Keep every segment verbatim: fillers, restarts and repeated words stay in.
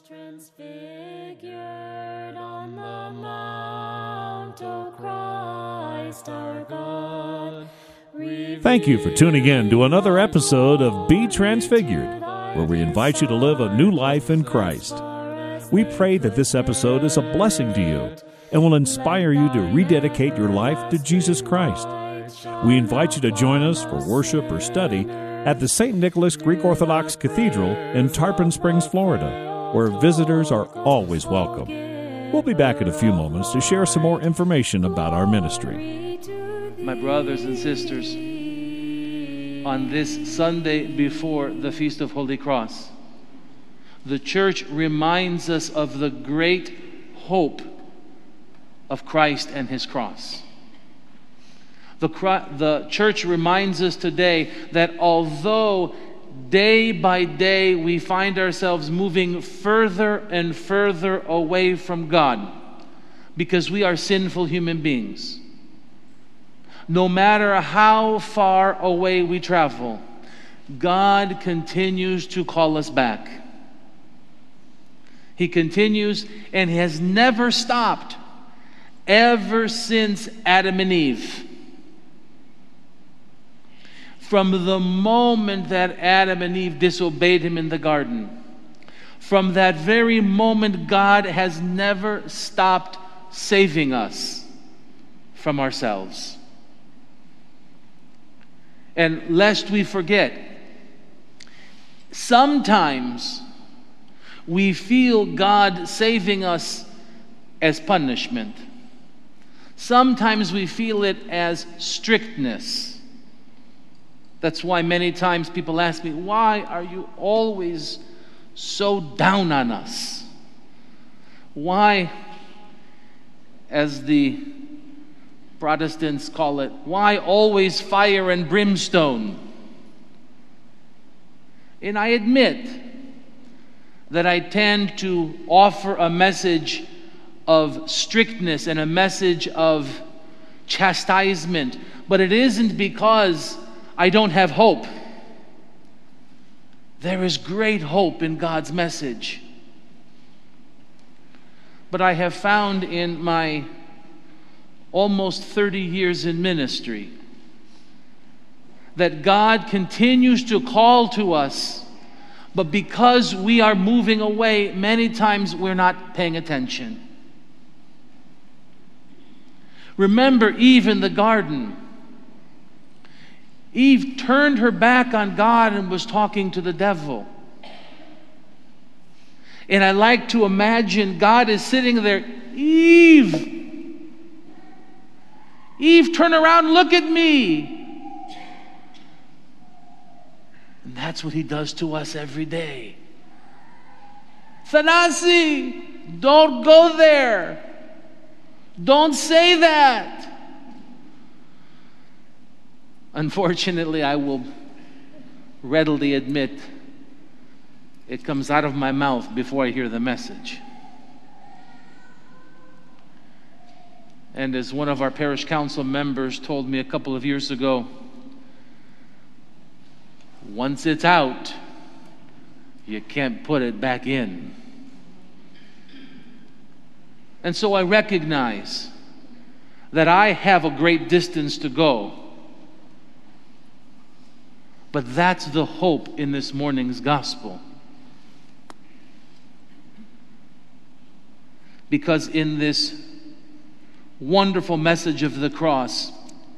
Transfigured on the mount, O Christ our God. Thank you for tuning in to another episode of Be Transfigured, where we invite you to live a new life in Christ. We pray that this episode is a blessing to you and will inspire you to rededicate your life to Jesus Christ. We invite you to join us for worship or study at the Saint Nicholas Greek Orthodox Cathedral in Tarpon Springs, Florida, where visitors are always welcome. We'll be back in a few moments to share some more information about our ministry. My brothers and sisters, on this Sunday before the Feast of Holy Cross, the Church reminds us of the great hope of Christ and His cross. The, the Church reminds us today that although day by day we find ourselves moving further and further away from God because we are sinful human beings, no matter how far away we travel, God continues to call us back. He continues and has never stopped ever since Adam and Eve. From the moment that Adam and Eve disobeyed Him in the garden, from that very moment, God has never stopped saving us from ourselves. And lest we forget, sometimes we feel God saving us as punishment. Sometimes we feel it as strictness. That's why many times people ask me, why are you always so down on us? Why, as the Protestants call it, why always fire and brimstone? And I admit that I tend to offer a message of strictness and a message of chastisement, but it isn't because I don't have hope. There is great hope in God's message. But I have found in my almost thirty years in ministry that God continues to call to us, but because we are moving away, many times we're not paying attention. Remember Eve in the garden. Eve turned her back on God and was talking to the devil. And I like to imagine God is sitting there, Eve, Eve, turn around, look at me. And that's what He does to us every day. Thanasi, don't go there. Don't say that. Unfortunately, I will readily admit it comes out of my mouth before I hear the message. And as one of our parish council members told me a couple of years ago, once it's out, you can't put it back in. And so I recognize that I have a great distance to go. But that's the hope in this morning's gospel. Because in this wonderful message of the cross,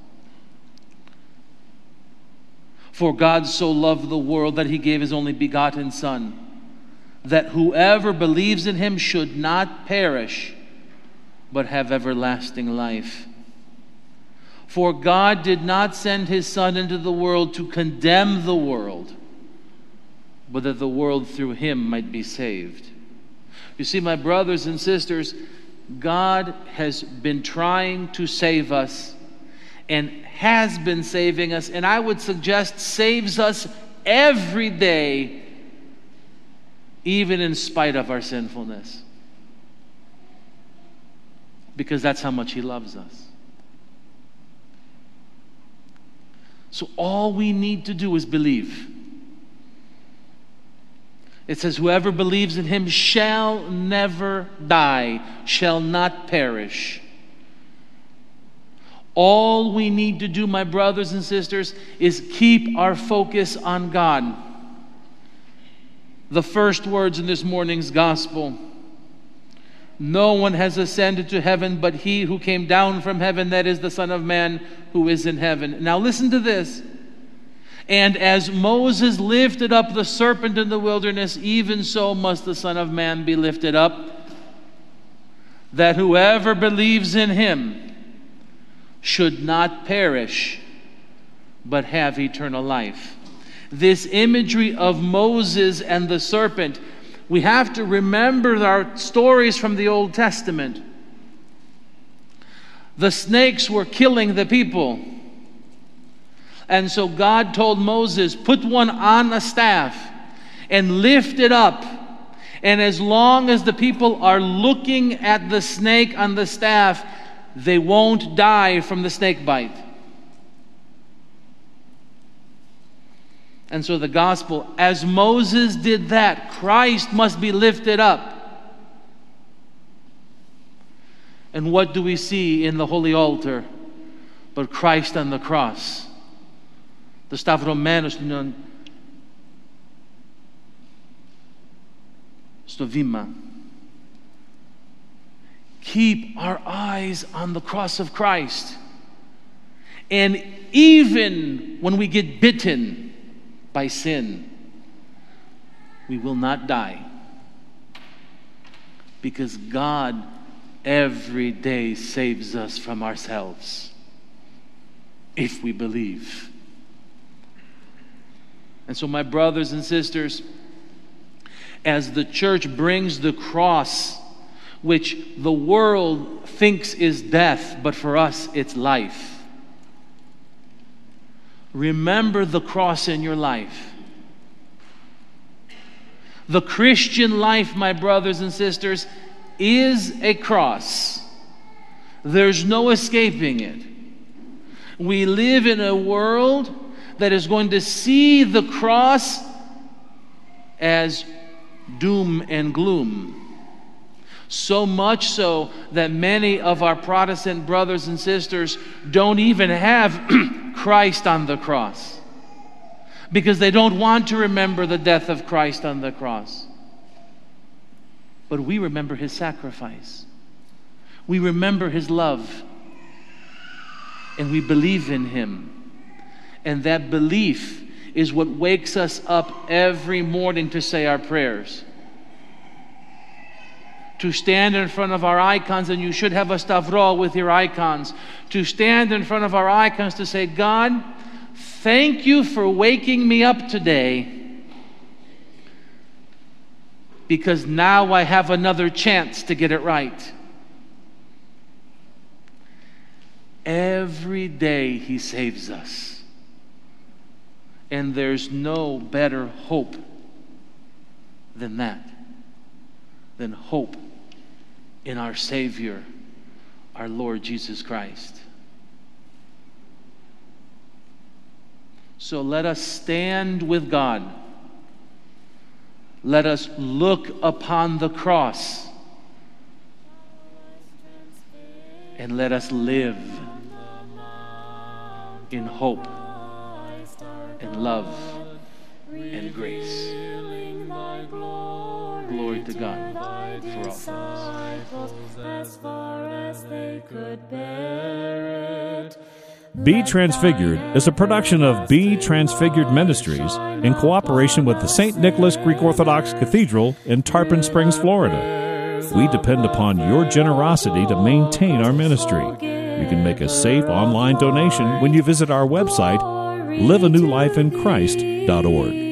for God so loved the world that He gave His only begotten Son, that whoever believes in Him should not perish, but have everlasting life. For God did not send His Son into the world to condemn the world, but that the world through Him might be saved. You see, my brothers and sisters, God has been trying to save us and has been saving us, and I would suggest saves us every day, even in spite of our sinfulness. Because that's how much He loves us. So all we need to do is believe. It says, whoever believes in him shall never die, shall not perish. All we need to do, my brothers and sisters, is keep our focus on God. The first words in this morning's gospel: no one has ascended to heaven but he who came down from heaven, that is the Son of Man who is in heaven. Now listen to this. And as Moses lifted up the serpent in the wilderness, even so must the Son of Man be lifted up, that whoever believes in him should not perish, but have eternal life. This imagery of Moses and the serpent, we have to remember our stories from the Old Testament. The snakes were killing the people. And so God told Moses, put one on a staff and lift it up. And as long as the people are looking at the snake on the staff, they won't die from the snake bite. And so the gospel, as Moses did that, Christ must be lifted up. And what do we see in the holy altar but Christ on the cross? The Stavromenos στο βήμα. Keep our eyes on the cross of Christ. And even when we get bitten by sin, we will not die. Because God every day saves us from ourselves, if we believe. And so, my brothers and sisters, as the church brings the cross, which the world thinks is death, but for us it's life. Remember the cross in your life. The Christian life, my brothers and sisters, is a cross. There's no escaping it. We live in a world that is going to see the cross as doom and gloom. So much so that many of our Protestant brothers and sisters don't even have Christ on the cross, because they don't want to remember the death of Christ on the cross. But we remember his sacrifice. We remember his love. And we believe in him. And that belief is what wakes us up every morning to say our prayers. To stand in front of our icons, and you should have a stavro with your icons. To stand in front of our icons to say, God, thank you for waking me up today, because now I have another chance to get it right. Every day he saves us. And there's no better hope than that, than hope in our Savior, our Lord Jesus Christ. So let us stand with God. Let us look upon the cross. And let us live in hope and love and grace. Glory to God for all things. As far as they could bear it. Be Transfigured is a production of Be Transfigured Ministries in cooperation with the Saint Nicholas Greek Orthodox Cathedral in Tarpon Springs, Florida. We depend upon your generosity to maintain our ministry. You can make a safe online donation when you visit our website, live a new life in Christ dot org.